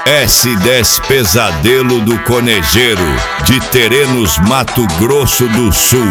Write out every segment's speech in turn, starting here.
S10 Pesadelo do Conejeiro, de Terenos, Mato Grosso do Sul.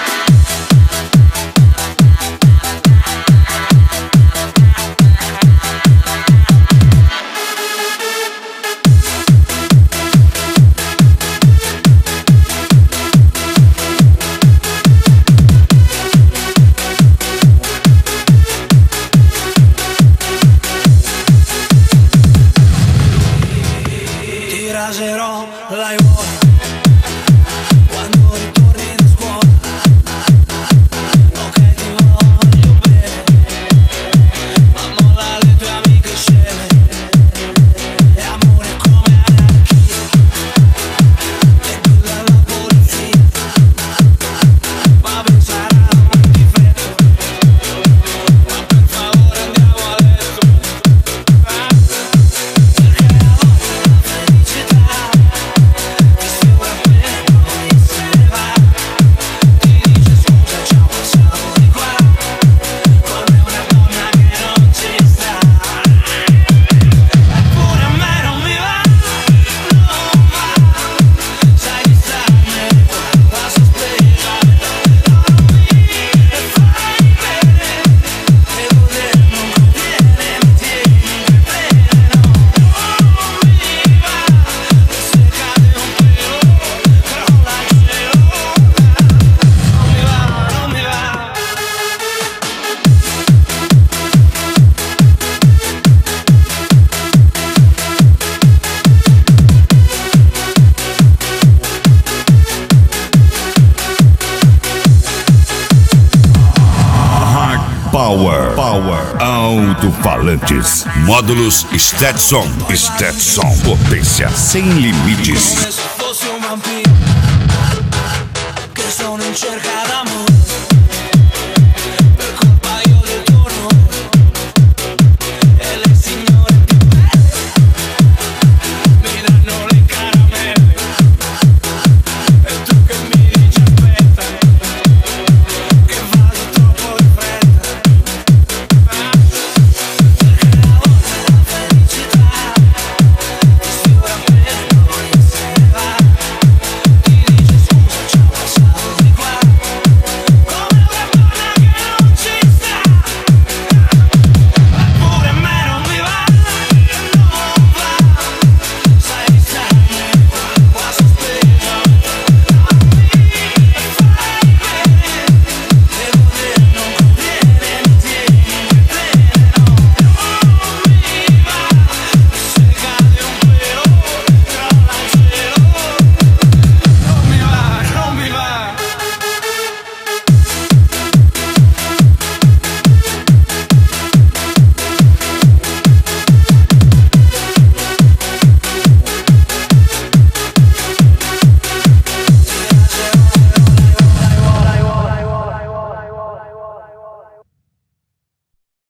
Raserò la iona quando ritorni da scuola. Ok, ti voglio bene, ma molla le tue amiche sceme. E amore come anarchia, e quella è la polizia. Ma pensare non ti freddo, ma per favore andiamo a letto. Power, alto-falantes, módulos Stetson, potência sem limites.